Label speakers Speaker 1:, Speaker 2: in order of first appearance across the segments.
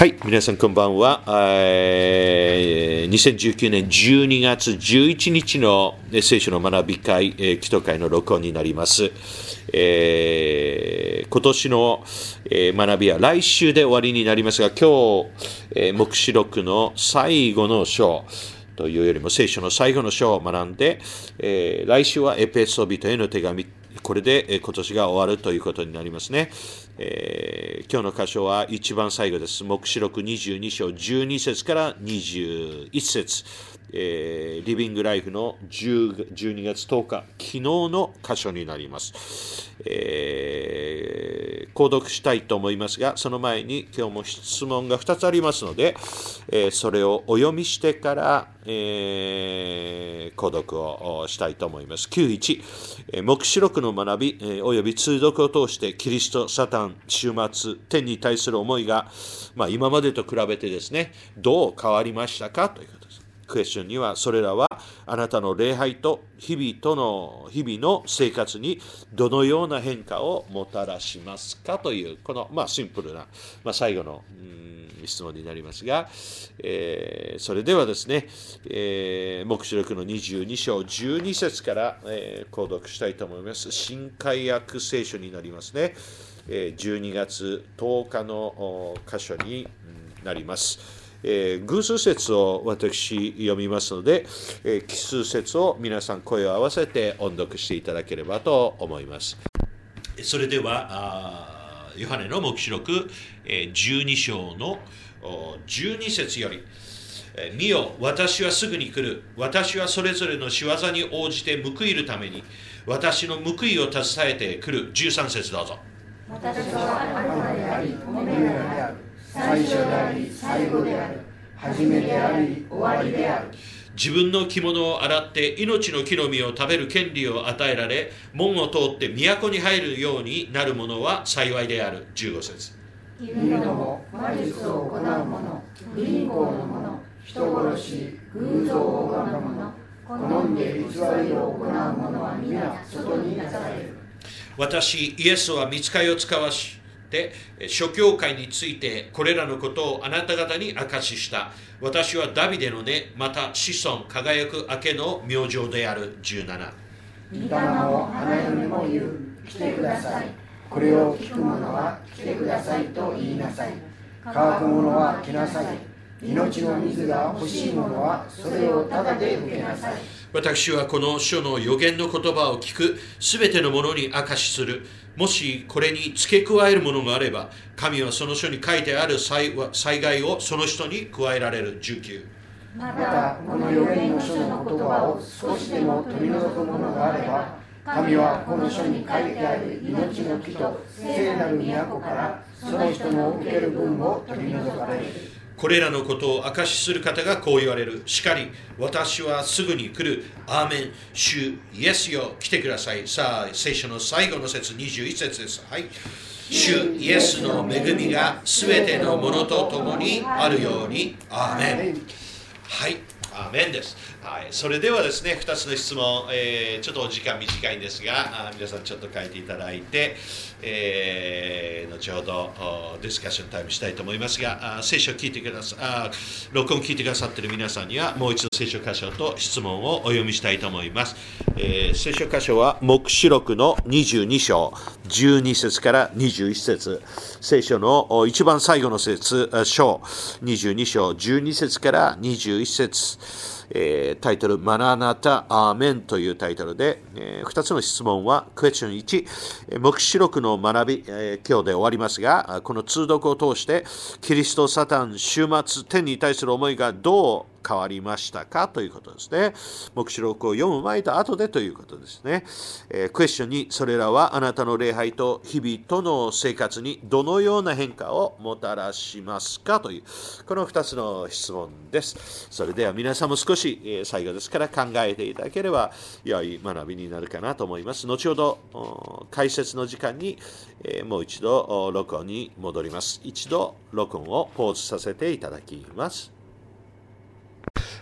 Speaker 1: はい、皆さんこんばんは。2019年12月11日の聖書の学び会、祈祷会の録音になります。今年の、学びは来週で終わりになりますが、今日、黙示録の最後の章というよりも聖書の最後の章を学んで、来週はエペソビトへの手紙、これで今年が終わるということになりますね。今日の箇所は一番最後です。黙示録22章12節から21節、リビングライフの12月10日、昨日の箇所になります。購読したいと思いますが、その前に今日も質問が2つありますので、それをお読みしてから、購読をしたいと思います。9.1、黙示録の学び、および通読を通してキリスト、サタン、終末、天に対する思いが、今までと比べてですね、どう変わりましたかということです。クエスチョンには、それらはあなたの礼拝と日々の生活にどのような変化をもたらしますかという、この、シンプルな、最後の質問になりますが、それではですね、黙示録の22章12節から、購読したいと思います。新海訳聖書になりますね。12月10日の箇所になります。偶数節を私読みますので、奇数節を皆さん声を合わせて音読していただければと思います。それではヨハネの黙示録12章の12節より、見よ、私はすぐに来る。私はそれぞれの仕業に応じて報いるために私の報いを携えてくる。13節どうぞ。
Speaker 2: 私はアルファでありオメガである、最初であり最後である、初めであり終わりである。
Speaker 1: 自分の着物を洗って命の木の実を食べる権利を与えられ、門を通って都に入るようになる者は幸いである。15節。
Speaker 2: 見るのも魔術を行う者、不倫行の者、人殺し、偶像を拝む者、好んで偽りを行う者は皆外に出される。
Speaker 1: 私イエスは御使いを使わして諸教会についてこれらのことをあなた方に明かしした。私はダビデの根、また子孫輝く明けの明星である。17。
Speaker 2: 御霊も花嫁も言う、来てください。これを聞く者は来てくださいと言いなさい。乾く者は来なさい。命の水が欲しい者はそれをただで受けなさい。
Speaker 1: 私はこの書の預言の言葉を聞くすべてのものに証しする。もしこれに付け加えるものがあれば、神はその書に書いてある災害をその人に加えられる。19。
Speaker 2: またこの預言の書の言葉を少しでも取り除くものがあれば、神はこの書に書いてある命の木と聖なる都からその人の受ける分を取り除かれる。
Speaker 1: これらのことを証しする方がこう言われる。しかり、私はすぐに来る。アーメン。主イエスよ、来てください。さあ、聖書の最後の節、21節です。はい。主イエスの恵みがすべてのものと共にあるように。アーメン。はい。アーメンです。はい、それではですね、2つの質問、ちょっとお時間短いんですが、皆さんちょっと書いていただいて、後ほどディスカッションタイムしたいと思いますが、聖書を聞いてくださ録音聞いてくださっている皆さんには、もう一度聖書箇所と質問をお読みしたいと思います。聖書箇所は、黙示録の22章、12節から21節、聖書の一番最後の章、22章、12節から21節、タイトル、マナナタ・アーメンというタイトルで、2つの質問は、クエスチョン1、黙示録の学び、今日で終わりますが、この通読を通して、キリスト、サタン、終末、天に対する思いがどう変わりましたかということですね。黙示録を読む前と後でということですね。クエスチョン2、それらはあなたの礼拝と日々との生活にどのような変化をもたらしますかという、この2つの質問です。それでは皆さんも少し、最後ですから考えていただければ良い学びになるかなと思います。後ほど解説の時間に、もう一度録音に戻ります。一度録音をポーズさせていただきます。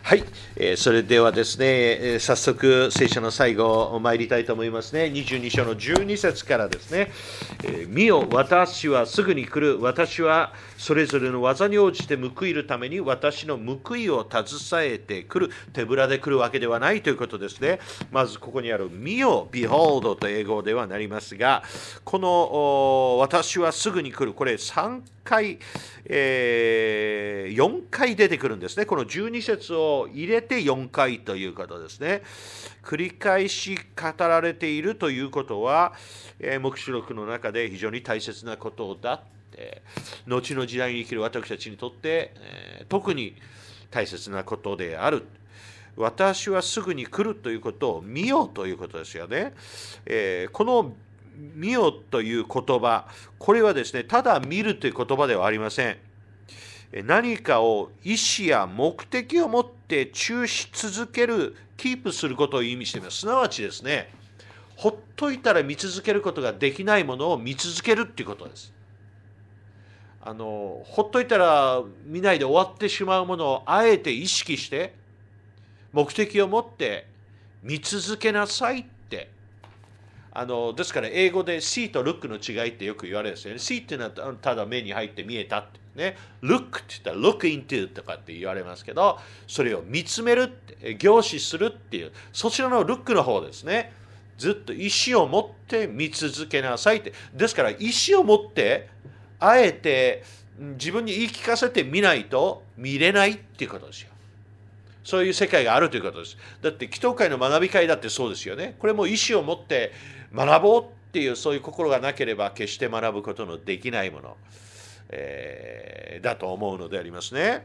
Speaker 1: はい、それではですね、早速聖書の最後参りたいと思いますね。22章の12節からですね、見よ、私はすぐに来る。私はそれぞれの技に応じて報いるために私の報いを携えてくる。手ぶらで来るわけではないということですね。まずここにある見よ、behold と英語ではなりますが、この私はすぐに来る。これ3回、4回出てくるんですね。この12節を入れて4回ということですね。繰り返し語られているということは、黙示録の中で非常に大切なことだって、後の時代に生きる私たちにとって、特に大切なことである。私はすぐに来るということを見よということですよね。この見よという言葉、これはですね、ただ見るという言葉ではありません。何かを意思や目的を持って注視続ける、キープすることを意味しています。すなわちですね、ほっといたら見続けることができないものを見続けるということです。ほっといたら見ないで終わってしまうものをあえて意識して目的を持って見続けなさいって。ですから英語で see と look の違いってよく言われるんですよね。see っていうのはただ目に入って見えたってね。look って言ったら look into とかって言われますけど、それを見つめるって、凝視するっていう、そちらの look の方ですね。ずっと意思を持って見続けなさいって。ですから意思を持ってあえて自分に言い聞かせて見ないと見れないっていうことですよ。そういう世界があるということです。だって祈祷会の学び会だってそうですよね。これも意思を持って学ぼうっていうそういう心がなければ決して学ぶことのできないもの、だと思うのでありますね。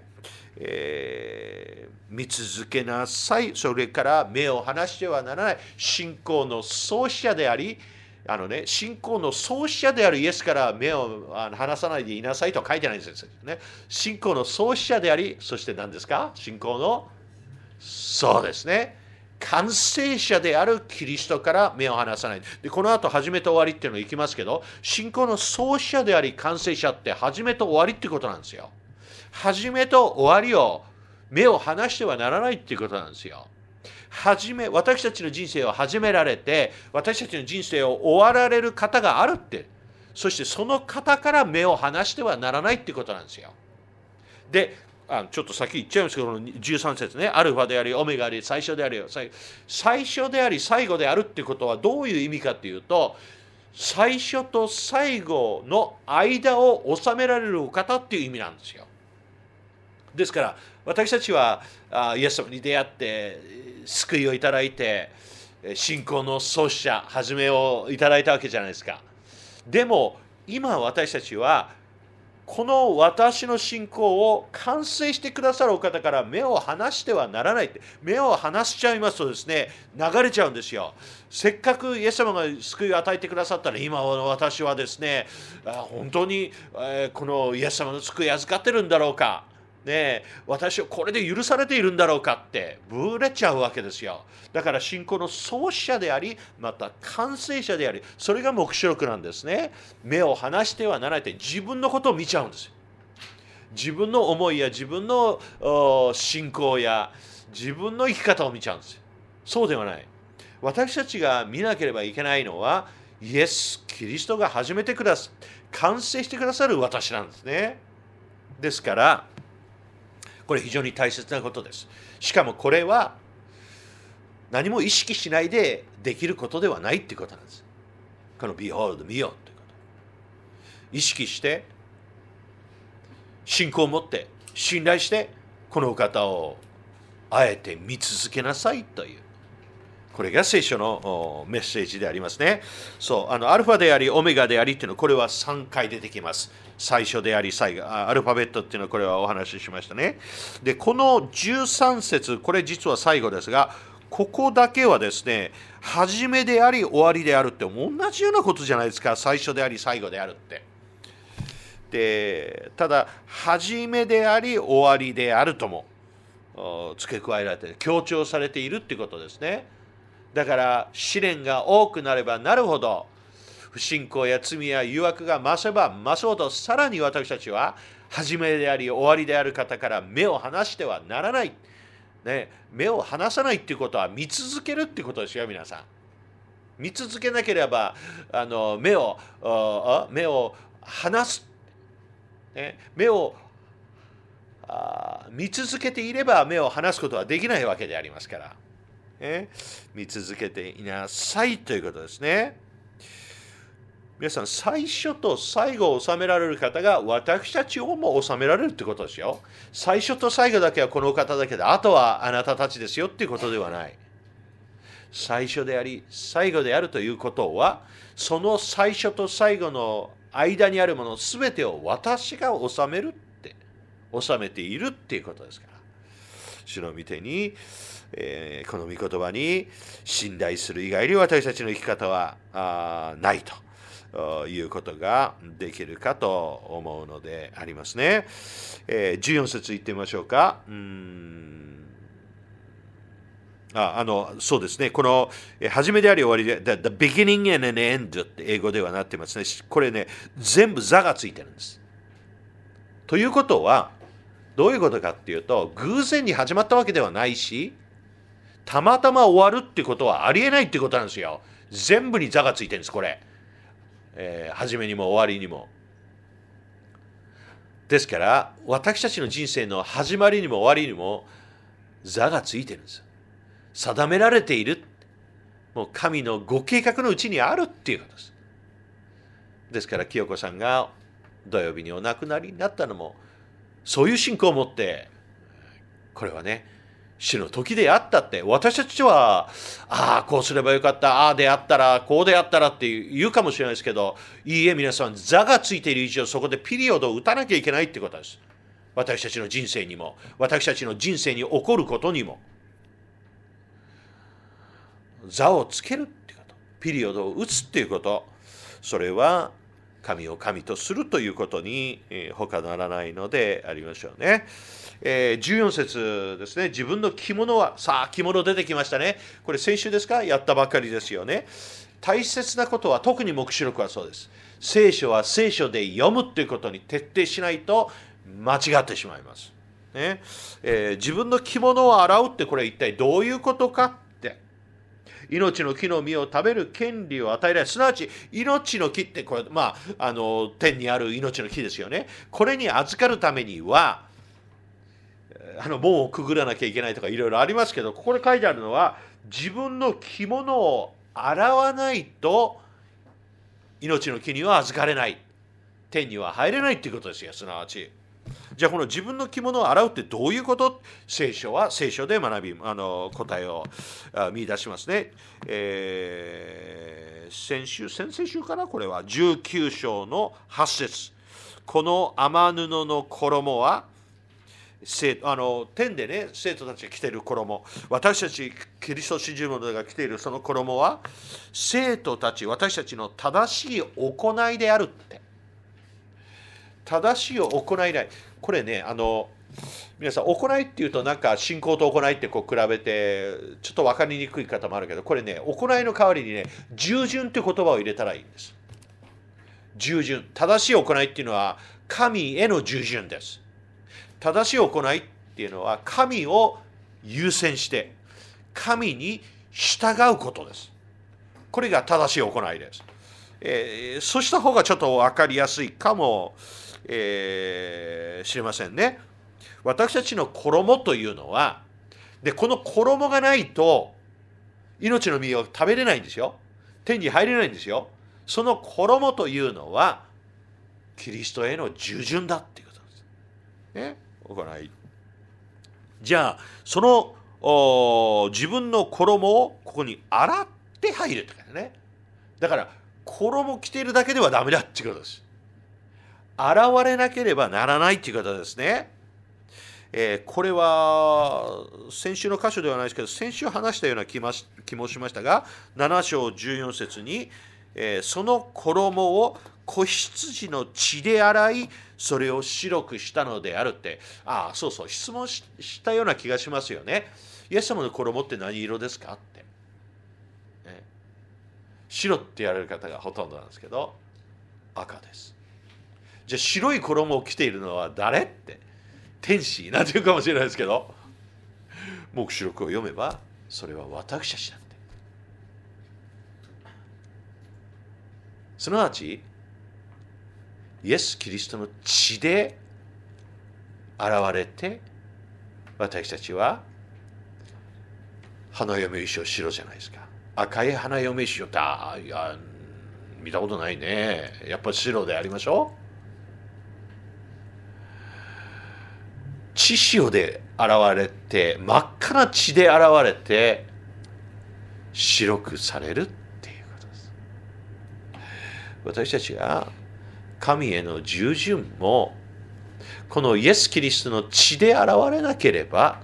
Speaker 1: 見続けなさい。それから目を離してはならない。信仰の創始者であり、信仰の創始者であるイエスから目を離さないでいなさいとは書いてないんですよね。信仰の創始者であり、そして何ですか？信仰の、そうですね。完成者であるキリストから目を離さない。で、この後、始めと終わりっていうのをいきますけど、信仰の創始者であり、完成者って始めと終わりっていうことなんですよ。始めと終わりを目を離してはならないっていうことなんですよ。私たちの人生を始められて、私たちの人生を終わられる方があるって、そしてその方から目を離してはならないっていうことなんですよ。で、ちょっと先言っちゃいますけど、13節ね、アルファであり、オメガであり、最初であり、最初であり、最後であるっていうことはどういう意味かっていうと、最初と最後の間を収められるお方っていう意味なんですよ。ですから、私たちはイエス様に出会って、救いをいただいて、信仰の創始者、始めをいただいたわけじゃないですか。でも、今私たちは、この私の信仰を完成してくださるお方から目を離してはならないって。目を離しちゃいますとですね、流れちゃうんですよ。せっかくイエス様が救いを与えてくださったら、今私はですね、本当にこのイエス様の救い預かってるんだろうか。ね、私はこれで許されているんだろうかってぶれちゃうわけですよ。だから信仰の創始者であり、また完成者であり、それが黙示録なんですね。目を離してはならないって自分のことを見ちゃうんですよ。自分の思いや自分の信仰や自分の生き方を見ちゃうんですよ。そうではない。私たちが見なければいけないのは、イエス・キリストが始めてくださる、完成してくださる私なんですね。ですから、これ非常に大切なことです。しかもこれは何も意識しないでできることではないということなんです。この Behold 見よということ。意識して、信仰を持って、信頼して、このお方をあえて見続けなさいという。これが聖書のメッセージでありますね。そう、アルファであり、オメガでありっていうのは、これは3回出てきます。最初であり、最後、アルファベットっていうのは、これはお話ししましたね。で、この13節、これ実は最後ですが、ここだけはですね、始めであり、終わりであるって、同じようなことじゃないですか。最初であり、最後であるって。で、ただ、始めであり、終わりであるとも付け加えられて、強調されているってことですね。だから試練が多くなればなるほど、不信仰や罪や誘惑が増せば増すほど、さらに私たちは始めであり終わりである方から目を離してはならない。 ね、目を離さないっていうことは見続けるっていうことですよ、皆さん。見続けなければ目を離す、ね、目を見続けていれば目を離すことはできないわけでありますから、見続けていなさいということですね。皆さん、最初と最後を収められる方が私たちをも収められるってことですよ。最初と最後だけはこの方だけで、あとはあなたたちですよっていうことではない。最初であり最後であるということは、その最初と最後の間にあるものすべてを私が収めているっていうことですから、主の御手に、この御言葉に信頼する以外に私たちの生き方はないということができるかと思うのでありますね。14節言ってみましょうか。そうですね。この始めであり終わりで The beginning and an end って英語ではなってますね。これね、全部座がついてるんです。ということはどういうことかっていうと、偶然に始まったわけではないし、たまたま終わるってことはありえないってことなんですよ。全部に座がついてるんです、これ。始めにも終わりにも。ですから、私たちの人生の始まりにも終わりにも座がついてるんです。定められている。もう神のご計画のうちにあるっていうことです。ですから、清子さんが土曜日にお亡くなりになったのも、そういう信仰を持って、これはね、主の時であったって、私たちは、こうすればよかった、であったら、こうであったらって言うかもしれないですけど、いいえ、皆さん、座がついている以上、そこでピリオドを打たなきゃいけないってことです。私たちの人生にも、私たちの人生に起こることにも、座をつけるってこと、ピリオドを打つっていうこと、それは神を神とするということに他ならないのでありましょうね。14節ですね。自分の着物は、着物出てきましたね。これ先週ですか？やったばかりですよね。大切なことは、特に黙示録はそうです。聖書は聖書で読むということに徹底しないと間違ってしまいます。ね。自分の着物を洗うって、これ一体どういうことか。命の木の実を食べる権利を与えられる。すなわち命の木ってこれ、天にある命の木ですよね。これに預かるためには門をくぐらなきゃいけないとかいろいろありますけど、ここで書いてあるのは、自分の着物を洗わないと命の木には預かれない、天には入れないっていうことですよ。すなわち、じゃあこの自分の着物を洗うってどういうこと？聖書は聖書で学び、答えを見出しますね。先々週からこれは19章の8節。この雨布の衣は、天でね、生徒たちが着ている衣、私たちキリスト信じる者が着ているその衣は、生徒たち、私たちの正しい行いであるって。正しい行いない。これね、皆さん、行いっていうとなんか信仰と行いって比べてちょっと分かりにくい方もあるけど、これね、行いの代わりにね、従順って言葉を入れたらいいんです。従順。正しい行いっていうのは神への従順です。正しい行いっていうのは神を優先して神に従うことです。これが正しい行いです。そうした方がちょっと分かりやすいかも知れませんね。私たちの衣というのは、でこの衣がないと命の実を食べれないんですよ。天に入れないんですよ。その衣というのはキリストへの従順だっていうことです。ね、行い。じゃあその自分の衣をここに洗って入るってことね。だから衣着ているだけではダメだっていうことです。洗われなければならないということですね。これは先週の箇所ではないですけど、先週話したような気もしましたが、7章14節に、その衣を子羊の血で洗い、それを白くしたのであるって、そうそう、質問したような気がしますよね。イエス様の衣って何色ですかって。白って言われる方がほとんどなんですけど、赤です。じゃあ白い衣を着ているのは誰って、天使なんていうかもしれないですけど、 黙示録を読めば、それは私たちだって。すなわち、イエス・キリストの血で現れて、私たちは花嫁衣装白じゃないですか。赤い花嫁衣装って、いや、見たことないね。やっぱり白でありましょう。血潮で現れて、真っ赤な血で現れて、白くされるっていうことです。私たちが神への従順も、このイエス・キリストの血で現れなければ、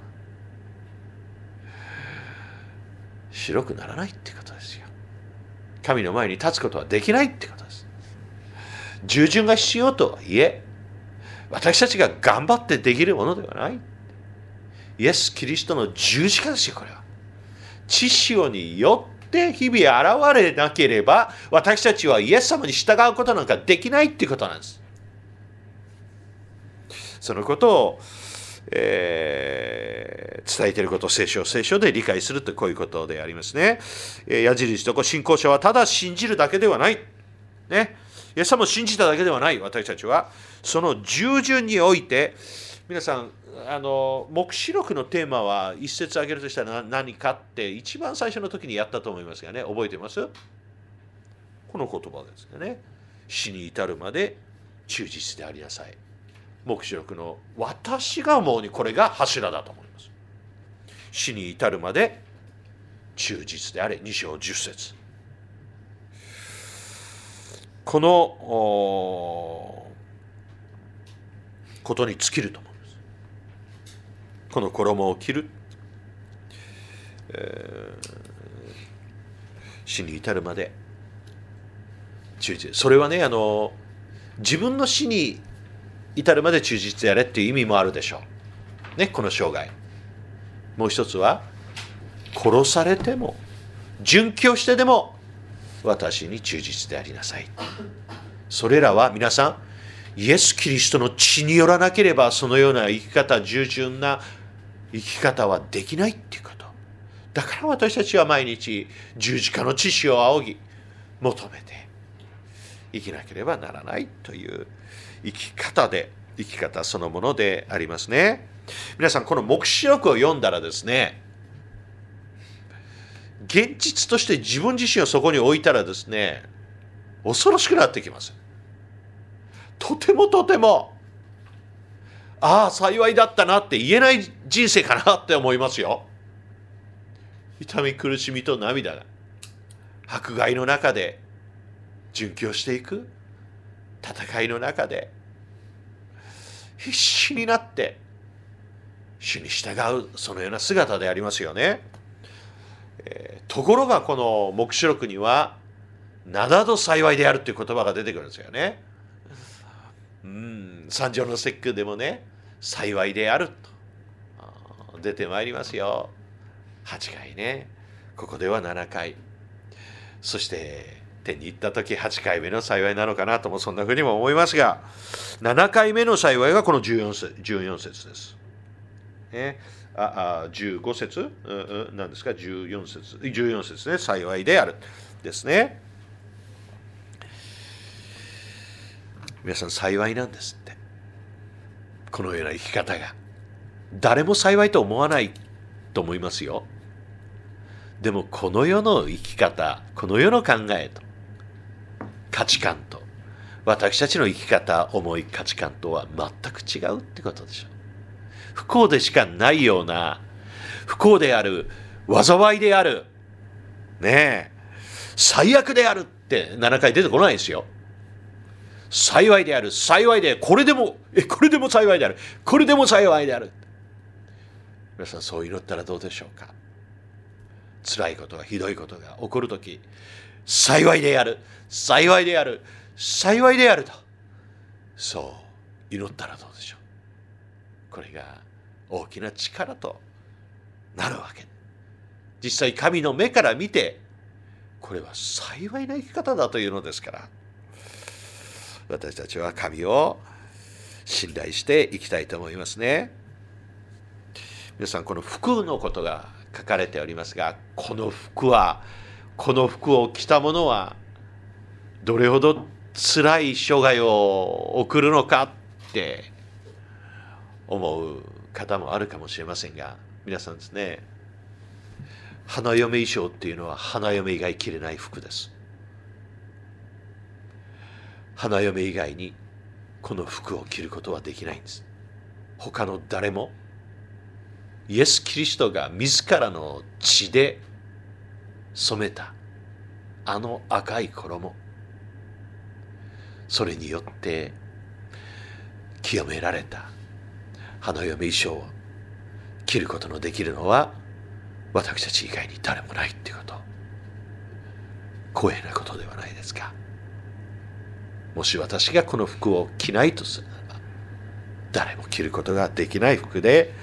Speaker 1: 白くならないってことですよ。神の前に立つことはできないってことです。従順が必要とはいえ、私たちが頑張ってできるものではない。イエス・キリストの十字架ですよ、これは。血潮によって日々現れなければ、私たちはイエス様に従うことなんかできないってことなんです。そのことを、伝えていることを聖書で理解するとこういうことでありますね。矢印と信仰者はただ信じるだけではない。ね。イエス様を信じただけではない。私たちはその従順において、皆さん、黙示録のテーマは一節挙げるとしたら何かって一番最初の時にやったと思いますがね、覚えてます？この言葉ですよね。死に至るまで忠実でありなさい。黙示録の私が思うにこれが柱だと思います。死に至るまで忠実であれ。2章10節。このことに尽きると思います。この衣を着る、死に至るまで忠実。それはね、自分の死に至るまで忠実であれっていう意味もあるでしょう。ね、この生涯。もう一つは、殺されても、殉教してでも、私に忠実でありなさい。それらは皆さん、イエス・キリストの血によらなければ、そのような生き方、従順な生き方はできないっていうこと。だから私たちは毎日、十字架の血潮を仰ぎ、求めて生きなければならないという生き方そのものでありますね。皆さん、この黙示録を読んだらですね、現実として自分自身をそこに置いたらですね、恐ろしくなってきます。とても、幸いだったなって言えない人生かなって思いますよ。痛み苦しみと涙が迫害の中で殉教していく、戦いの中で必死になって主に従う、そのような姿でありますよね。ところがこの黙示録には名だと幸いであるという言葉が出てくるんですよね。三条の節句でもね、幸いであると出てまいりますよ。8回ね、ここでは7回、そして天に行った時8回目の幸いなのかなとも、そんなふうにも思いますが、7回目の幸いがこの14節です。15節、何ですか、14節ね、幸いであるですね。皆さん、幸いなんですって。このような生き方が誰も幸いと思わないと思いますよ。でもこの世の生き方、この世の考えと価値観と私たちの生き方、思い、価値観とは全く違うってことでしょう。不幸でしかないような、不幸である、災いである、ねえ、最悪であるって7回出てこないですよ。幸いである、幸いである、これでも幸いである、これでも幸いである。皆さん、そう祈ったらどうでしょうか。辛いことが、ひどいことが起こるとき、幸いである、幸いである、幸いであると、そう祈ったらどうでしょう。これが大きな力となるわけ。実際神の目から見て、これは幸いな生き方だというのですから、私たちは神を信頼していきたいと思いますね。 皆さん、この服のことが書かれておりますが、この服を着た者はどれほど辛い生涯を送るのかって思う方もあるかもしれませんが、皆さんですね、花嫁衣装っていうのは花嫁以外着れない服です。花嫁以外にこの服を着ることはできないんです。他の誰もイエス・キリストが自らの血で染めたあの赤い衣、それによって清められた花嫁衣装を着ることのできるのは私たち以外に誰もないっていうこと、光栄なことではないですか。もし私がこの服を着ないとするならば、誰も着ることができない服で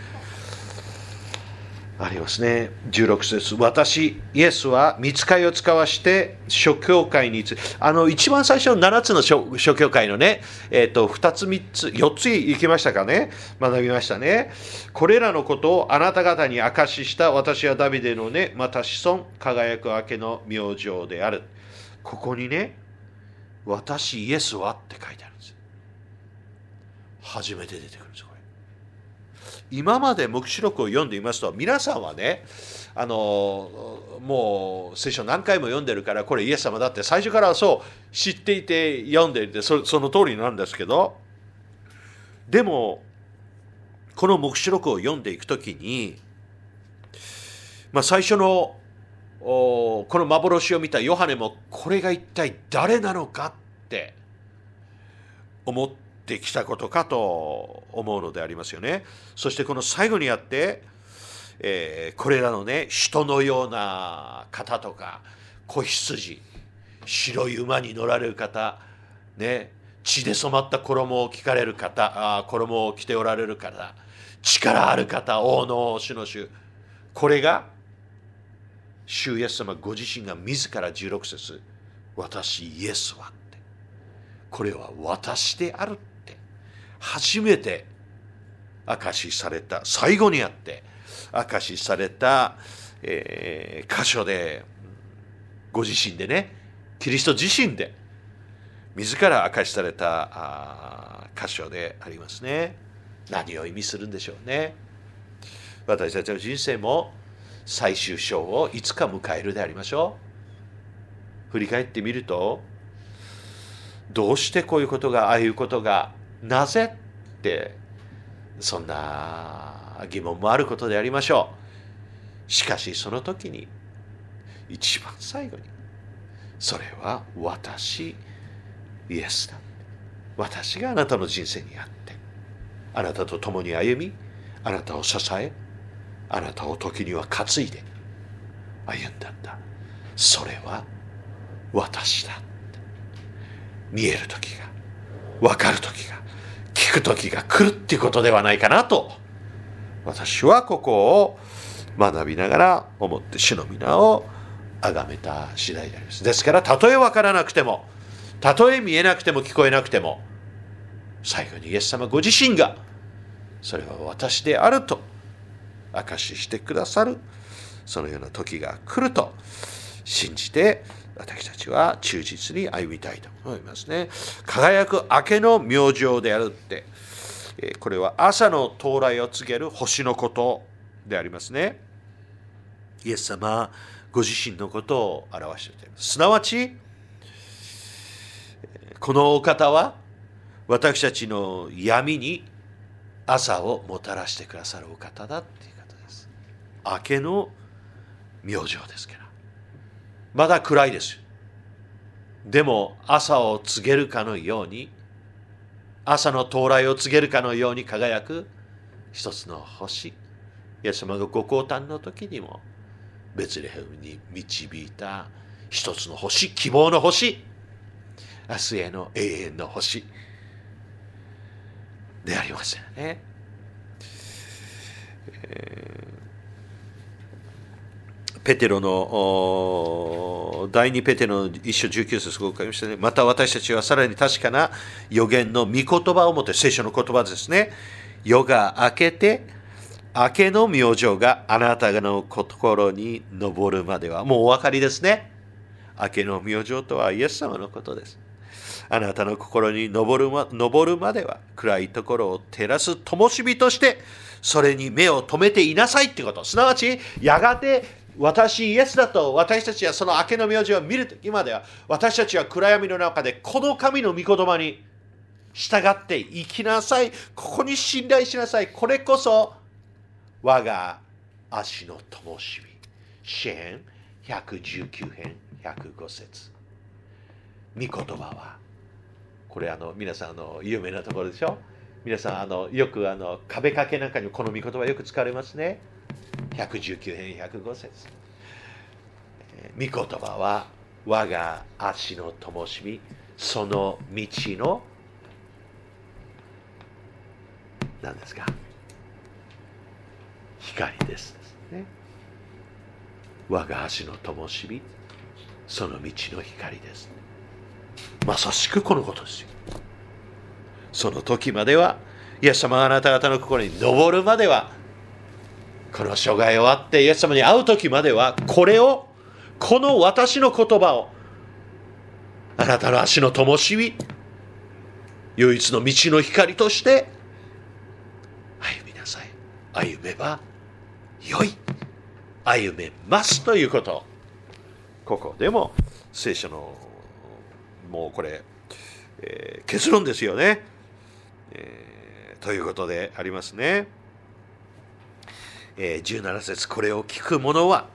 Speaker 1: ありますね。16節、私イエスは御使いを使わして諸教会に一番最初の7つの諸教会のね、2つ3つ4つ行きましたかね、学びましたね。これらのことをあなた方に証しした私はダビデのね、また子孫輝く明けの明星である。ここにね、私イエスはって書いてあるんですよ。初めて出てくるんですよ。今まで黙示録を読んでいますと、皆さんはね、もう聖書何回も読んでるから、これイエス様だって最初からそう知っていて読んでいて、その通りなんですけど、でもこの黙示録を読んでいくときに、最初のこの幻を見たヨハネも、これが一体誰なのかって思ってきたことかと思うのでありますよね。そしてこの最後にあって、これらのね、人のような方とか、子羊、白い馬に乗られる方、ね、血で染まった衣を着かれる方、衣を着ておられる方、力ある方、王の主の主、これが主イエス様ご自身が自ら16節、私イエスはって、これは私であるって初めて証しされた、最後にあって証しされた、箇所で、ご自身でね、キリスト自身で自ら証しされた箇所でありますね。何を意味するんでしょうね。私たちの人生も最終章をいつか迎えるでありましょう。振り返ってみると、どうしてこういうことが、ああいうことが、なぜって、そんな疑問もあることでありましょう。しかしその時に、一番最後に、それは私イエスだ。私があなたの人生にあって、あなたと共に歩み、あなたを支え、あなたを時には担いで歩んだんだ。それは私だ。見える時が、分かる時が、聞く時が来るっていうことではないかなと、私はここを学びながら思って、主の皆を崇めた次第であります。ですから、たとえ分からなくても、たとえ見えなくても聞こえなくても、最後にイエス様ご自身がそれは私であると証ししてくださる、そのような時が来ると信じて、私たちは忠実に歩みたいと思いますね。輝く明けの明星であるって、これは朝の到来を告げる星のことでありますね。イエス様ご自身のことを表しています。すなわち、このお方は私たちの闇に朝をもたらしてくださるお方だっていうことです。明けの明星ですから。まだ暗いですよ。でも朝を告げるかのように、朝の到来を告げるかのように輝く一つの星。イエス様がご降誕の時にもベツレヘムに導いた一つの星、希望の星、明日への永遠の星でありますよね。ペテロの第2ペテロの1章19節を書きましたね。また私たちはさらに確かな予言の御言葉をもって、聖書の言葉ですね。夜が明けて明けの明星があなたの心に昇るまでは、もうお分かりですね。明けの明星とはイエス様のことです。あなたの心に昇るまでは、暗いところを照らす灯火として、それに目を留めていなさいってこと。すなわち、やがて私イエスだと、私たちはその明けの明星を見るときまでは、私たちは暗闇の中でこの神の御言葉に従って生きなさい。ここに信頼しなさい。これこそ我が足の灯火。詩編119編105節。御言葉は、これ皆さん有名なところでしょ。皆さんよく壁掛けなんかにこの御言葉よく使われますね。119編105節。御言葉は我が足の灯火、その道の何ですか、光ですね。我が足の灯火、その道の光です。まさしくこのことですよ。その時までは、イエス様があなた方の心に昇るまでは、この生涯終わってイエス様に会う時までは、この私の言葉を、あなたの足の灯火、唯一の道の光として歩みなさい。歩めばよい。歩めますということ。ここでも聖書のもうこれ、結論ですよね、ということでありますね。17節、これを聞く者は、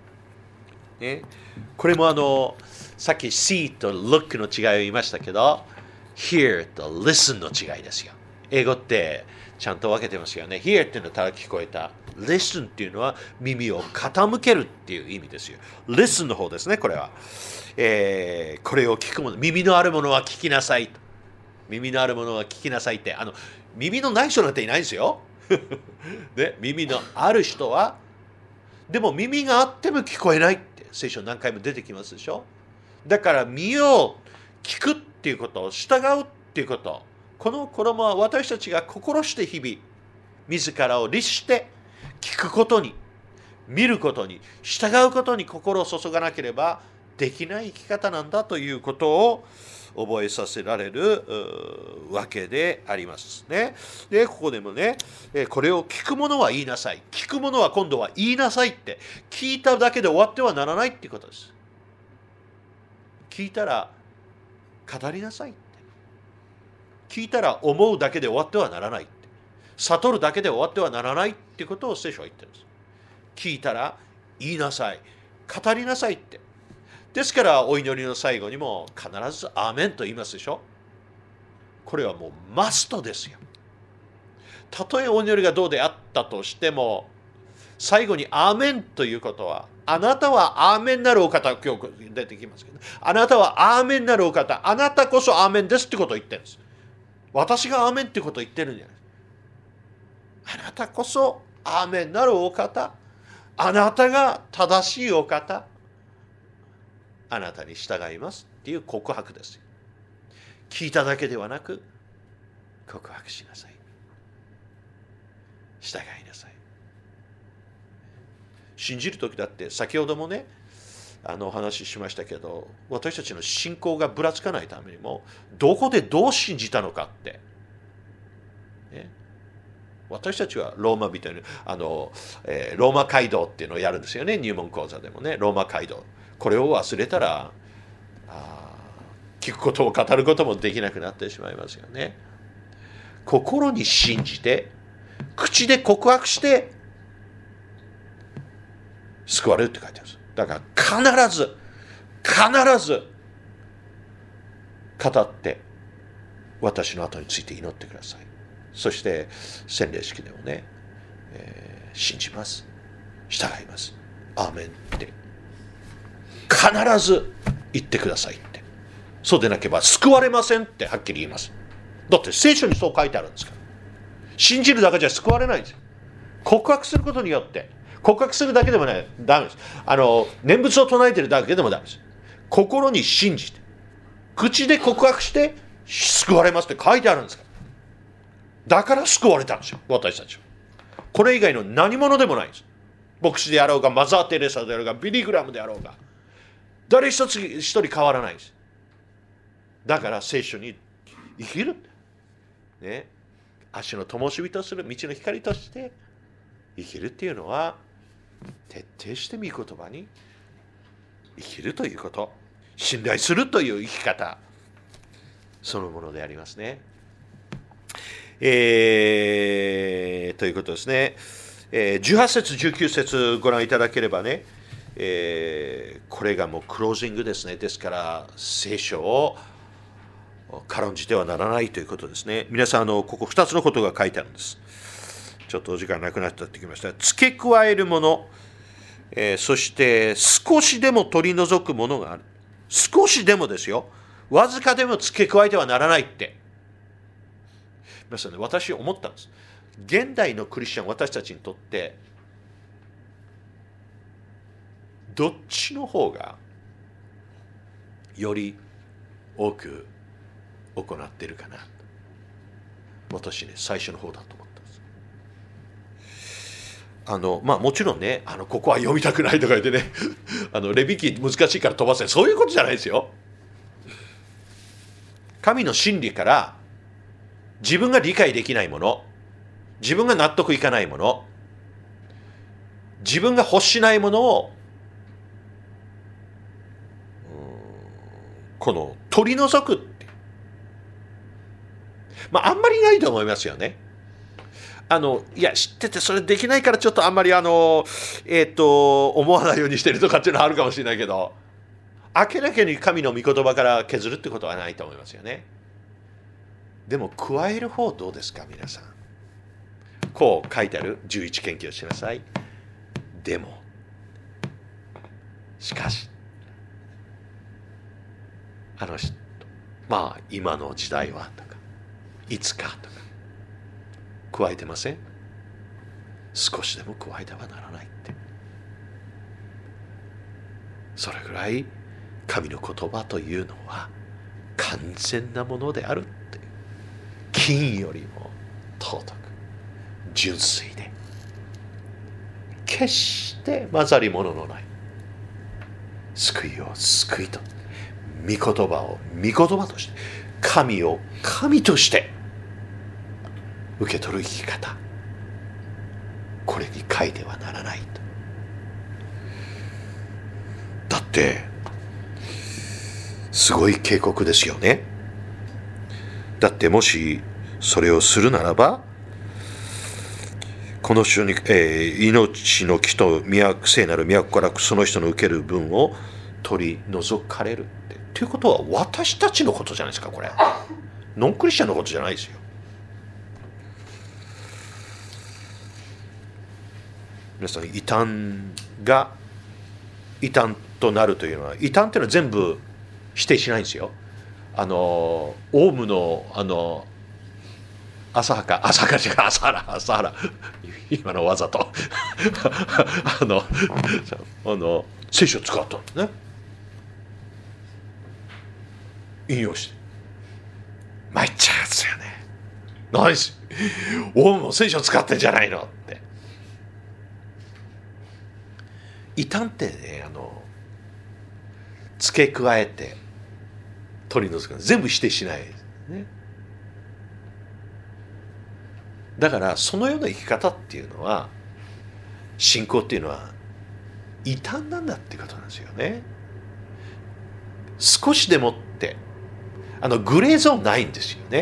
Speaker 1: これもさっき see と look の違いを言いましたけど、hear と listen の違いですよ。英語ってちゃんと分けてますよね。hear っていうのはただ聞こえた。listen っていうのは耳を傾けるっていう意味ですよ。listen の方ですね、これは。これを聞くもの、耳のあるものは聞きなさい。耳のあるものは聞きなさいって、耳のない人なんていないんですよ。ね、耳のある人は、でも耳があっても聞こえないって聖書何回も出てきますでしょ。だから見よう、聞くっていうこと、従うっていうこと、この衣は私たちが心して日々自らを律して聞くことに、見ることに、従うことに心を注がなければできない生き方なんだということを覚えさせられるわけでありますね。で、ここでもね、これを聞く者は言いなさい。聞く者は今度は言いなさいって、聞いただけで終わってはならないっていうことです。聞いたら語りなさいって。聞いたら思うだけで終わってはならないって。悟るだけで終わってはならないっていうことを聖書は言ってるんです。聞いたら言いなさい。語りなさいって。ですからお祈りの最後にも必ずアーメンと言いますでしょ。これはもうマストですよ。たとえお祈りがどうであったとしても、最後にアーメンということは、あなたはアーメンなるお方、今日出てきますけど、あなたはアーメンなるお方、あなたこそアーメンですってことを言ってるんです。私がアーメンってことを言ってるんじゃない。あなたこそアーメンなるお方、あなたが正しいお方、あなたに従いますっていう告白ですよ。聞いただけではなく告白しなさい。従いなさい。信じるときだって先ほどもねお話ししましたけど、私たちの信仰がぶらつかないためにもどこでどう信じたのかって、ね、私たちはローマ人にローマ街道っていうのをやるんですよね。入門講座でもね、ローマ街道、これを忘れたら聞くことを語ることもできなくなってしまいますよね。心に信じて口で告白して救われるって書いてあるんです。だから必ず語って私の後について祈ってください。そして洗礼式でもね、信じます、従います、アーメンって必ず言ってくださいって。そうでなければ救われませんってはっきり言います。だって聖書にそう書いてあるんですから。信じるだけじゃ救われないんですよ。告白することによって、告白するだけでもねダメです。念仏を唱えてるだけでもダメです。心に信じて口で告白して救われますって書いてあるんですから。だから救われたんですよ、私たちは。 これ以外の何者でもないんです。牧師であろうが、マザー・テレサであろうが、ビリー・グラムであろうが、誰一人変わらないんです。だから聖書に生きる、ね、足の灯火とする、道の光として生きるっていうのは、徹底して御言葉に生きるということ、信頼するという生き方そのものでありますね。ということですね。18節19節ご覧いただければね、これがもうクロージングですね。ですから聖書を軽んじてはならないということですね。皆さんここ2つのことが書いてあるんです。ちょっとお時間なくなってきました。付け加えるもの、そして少しでも取り除くものがある。少しでもですよ。わずかでも付け加えてはならないって。皆さんね、私思ったんです。現代のクリスチャン、私たちにとってどっちの方がより多く行っているかな。私ね、最初の方だと思ったんです。もちろんね、ここは読みたくないとか言ってねレビ記難しいから飛ばせ、そういうことじゃないですよ。神の真理から自分が理解できないもの、自分が納得いかないもの、自分が欲しないものをこの取り除くって、あんまりないと思いますよね。いや知っててそれできないからちょっとあんまり思わないようにしてるとかっていうのはあるかもしれないけど、明らかに神の御言葉から削るってことはないと思いますよね。でも加える方どうですか皆さん。こう書いてある11研究をしなさい。でもしかし人今の時代はとかいつかとか加えてません？少しでも加えてはならないって。それぐらい神の言葉というのは完全なものであるって。金よりも尊く純粋で決して混ざり物のない救いを救いと、御言葉を御言葉として、神を神として受け取る生き方、これに変えてはならないと。だってすごい警告ですよね。だってもしそれをするならば、この人に、命の木と聖なる都からその人の受ける分を取り除かれるって。ということは私たちのことじゃないですか。これノンクリスチャンのことじゃないですよ。皆さん、異端となるというのは、異端っていうのは全部否定しないんですよ。オウムの浅原今のわざと聖書を使ったんですね。引用して参っちゃうんですよね。何しオウムも聖書を使ってんじゃないのって。異端ってね、付け加えて取り除く、全部否定しないですね。だからそのような生き方っていうのは、信仰っていうのは異端なんだってことなんですよね。少しでもってグレーゾーンないんですよね。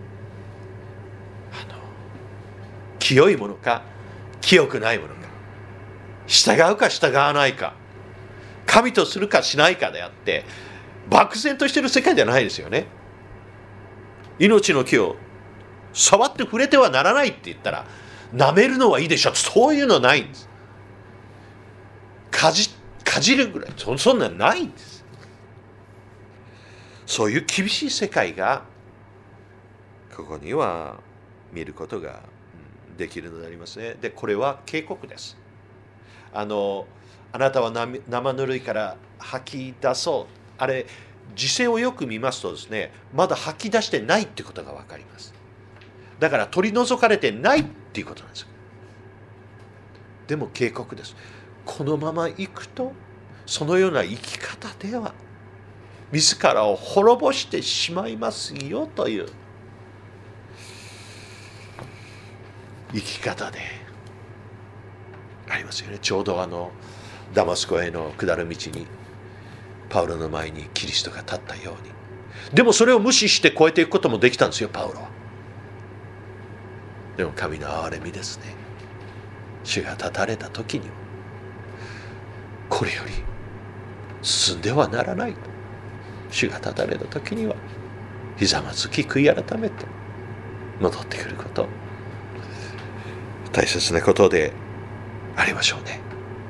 Speaker 1: 清いものか清くないものか、従うか従わないか、神とするかしないかであって、漠然としている世界ではないですよね。命の木を触って触れてはならないって言ったら、舐めるのはいいでしょ、そういうのないんです。かじるぐらい、そんなのないんです。そういう厳しい世界がここには見ることができるのでありますね。で、これは警告です。あなたは生ぬるいから吐き出そう。あれ、時勢をよく見ますとですね、まだ吐き出してないってことが分かります。だから取り除かれてないっていうことなんですよ。
Speaker 3: でも警告です。このまま行くと、そのような生き方では自らを滅ぼしてしまいますよという生き方でありますよね。ちょうどダマスコへの下る道にパウロの前にキリストが立ったように。でもそれを無視して越えていくこともできたんですよ、パウロは。でも神の憐れみですね。主が立たれた時にはこれより進んではならないと。主が立たれた時にはひざまずき悔い改めて戻ってくること、大切なことでありましょうね。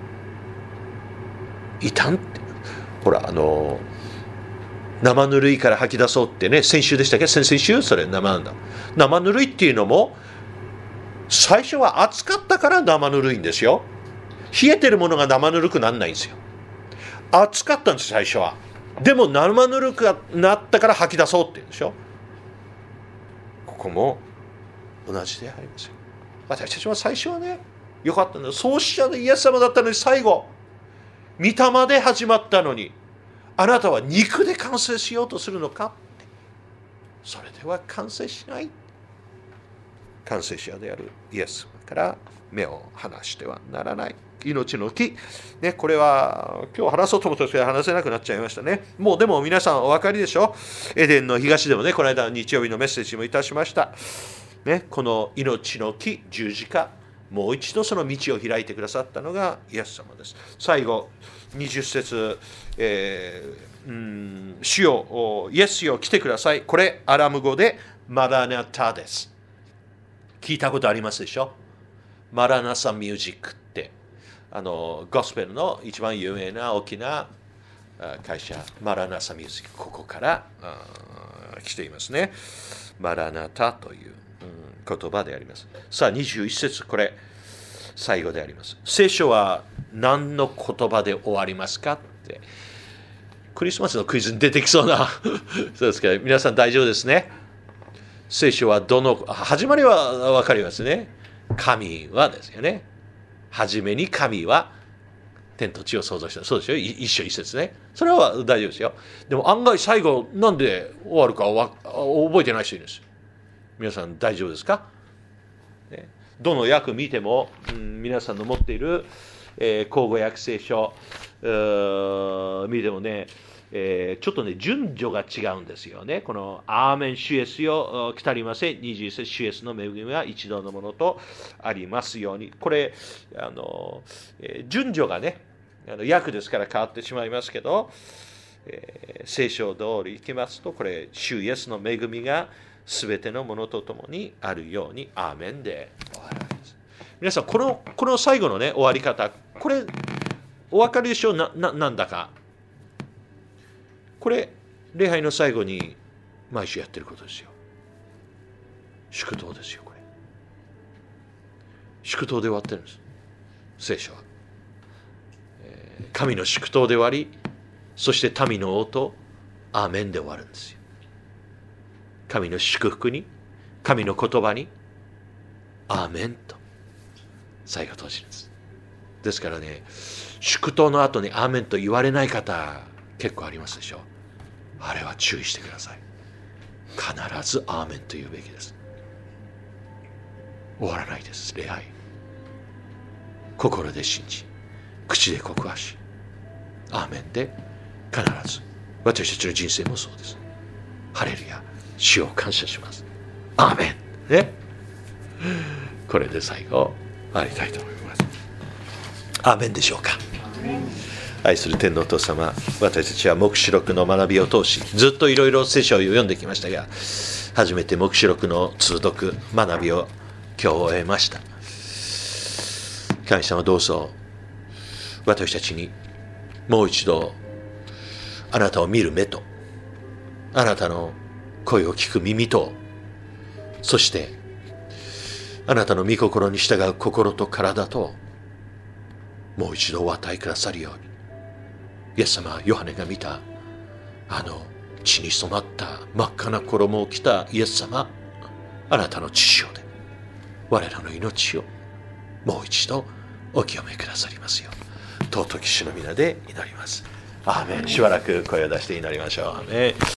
Speaker 3: 異端ってほら生ぬるいから吐き出そうってね、先週でしたっけ、先々週、それ生なんだ。生ぬるいっていうのも最初は暑かったから生ぬるいんですよ。冷えてるものが生ぬるくならないんですよ。暑かったんです最初は。でも生ぬるくなったから吐き出そうって言うんでしょ。ここも同じでありますよ。私たちは最初はね、よかったんだ。創始者のイエス様だったのに、最後御霊で始まったのに、あなたは肉で完成しようとするのかって。それでは完成しない。完成者であるイエス様から目を離してはならない。命の木、ね、これは今日話そうと思ったんですけど話せなくなっちゃいましたね。もうでも皆さんお分かりでしょ。エデンの東でもね、この間日曜日のメッセージもいたしました、ね、この命の木、十字架、もう一度その道を開いてくださったのがイエス様です。最後20節、主よイエスよ来てください。これアラム語でマラナタです。聞いたことありますでしょ。マラナサミュージックってゴスペルの一番有名な大きな会社、マラナサミュージック、ここから来ていますね。マラナタという言葉であります。さあ21節、これ最後であります。聖書は何の言葉で終わりますかって、クリスマスのクイズに出てきそうなそうですけど、皆さん大丈夫ですね。聖書は始まりは分かりますね。神はですよね。初めに神は天と地を創造した。そうですよ。一章一節ね。それは大丈夫ですよ。でも案外最後なんで終わるか覚えてない人いるんです。皆さん大丈夫ですか、ね、どの訳見ても、皆さんの持っている、口語訳聖書見てもね、ちょっとね順序が違うんですよね。このアーメン主イエスよ来たりませ21節、主イエスの恵みは一度のものとありますように。これ順序がね訳ですから変わってしまいますけど、聖書通りいきますと、これ主イエスの恵みがすべてのものとともにあるようにアーメンで終わるわけです。皆さんこの最後のね終わり方、これお分かりでしょう。なんだかこれ礼拝の最後に毎週やってることですよ。祝祷ですよ。これ祝祷で終わってるんです。聖書は、神の祝祷で終わり、そして民の応答アーメンで終わるんですよ。神の祝福に、神の言葉にアーメンと最後閉じるんです。ですからね、祝祷の後にアーメンと言われない方結構ありますでしょ。あれは注意してください。必ずアーメンと言うべきです。終わらないです。礼拝心で信じ、口で告白し、アーメンで必ず。私たちの人生もそうです。ハレルヤ、主を感謝します。アーメンね。これで最後終わりたいと思います。アーメンでしょうか。愛する天のお父様、私たちは黙示録の学びを通し、ずっといろいろ聖書を読んできましたが、初めて黙示録の通読学びを今日終えました。神様どうぞ私たちにもう一度あなたを見る目と、あなたの声を聞く耳と、そしてあなたの御心に従う心と体と、もう一度お与えくださるように。イエス様、ヨハネが見た血に染まった真っ赤な衣を着たイエス様、あなたの血潮で我らの命をもう一度お清めくださりますよ。尊き主の皆で祈ります。アーメン。しばらく声を出して祈りましょう。アーメン。